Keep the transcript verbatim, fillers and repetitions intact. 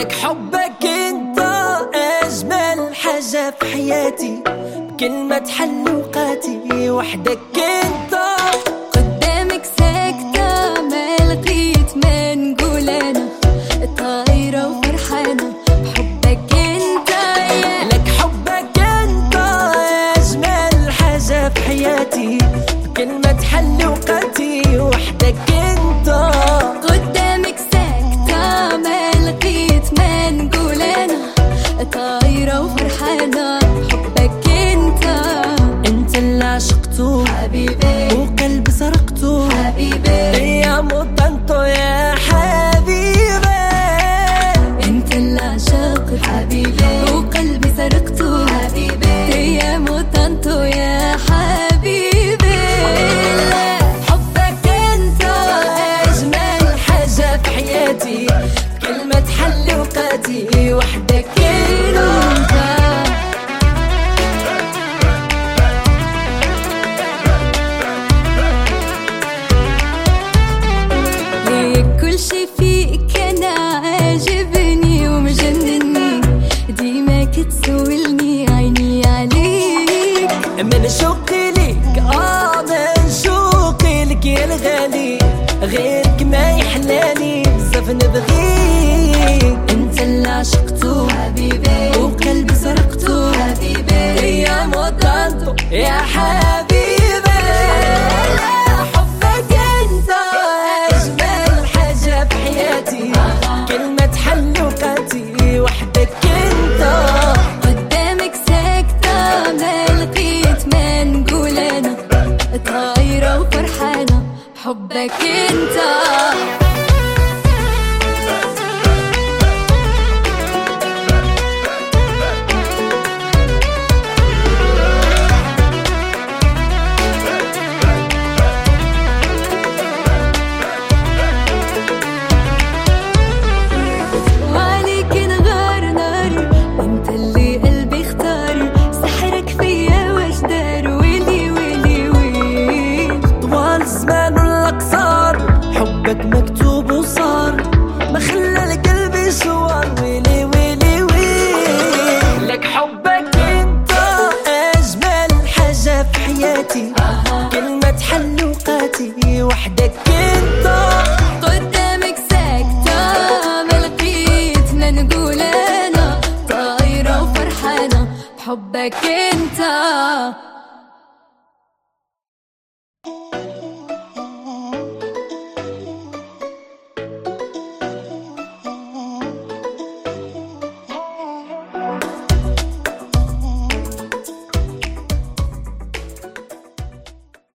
لك حبك انت اجمل حاجة في حياتي، بكلمة تحل اوقاتي وحدك انت. قدامك ساكتة ما لقيت ما نقول انا، طايرة وفرحانة بحبك انت. لك حبك انت اجمل حاجة في حياتي، بكلمة تحل اوقاتي وحدك انت. قدامك ساكتة ما لقيت ما نقول انا، طايرة وفرحانة بحبك انت. انت اللي عشقته حبيبي وقلبي سرقته حبيبي، يا موطنتو يا حبيبي. انت اللي عشقت حبيبي وقلبي سرقته حبيبي، يا موطنتو يا حبيبي. حبك انت اجمل حاجة في حياتي، كلمة تحل اوقاتي وحدك انت. كل شي فيك انا عاجبني ومجنني، ديما كتسولني عيني عليك. من شوقي ليك اه من شوقي لك يا الغالي، غيرك ما يحلالي بزاف نبغيك. انت اللي عشقته حبيبي وقلبي سرقته حبيبي، يا موطنتو يا حبيبي. حبك انت اجمل حاجة في حياتي، كلمة تحل اوقاتي وحدك انت. قدامك ساكتة ما لقيت ما نقول انا، طايرة وفرحانة بحبك انت. حبك مكتوب وصار ما خلى القلب يشوار، ويلي ويلي ويلي. لك حبك انت اجمل حاجة في حياتي، كلمة تحل اوقاتي وحدك انت. قدامك ساكتة ما لقيت ما نقول انا، طايرة وفرحانة بحبك انت.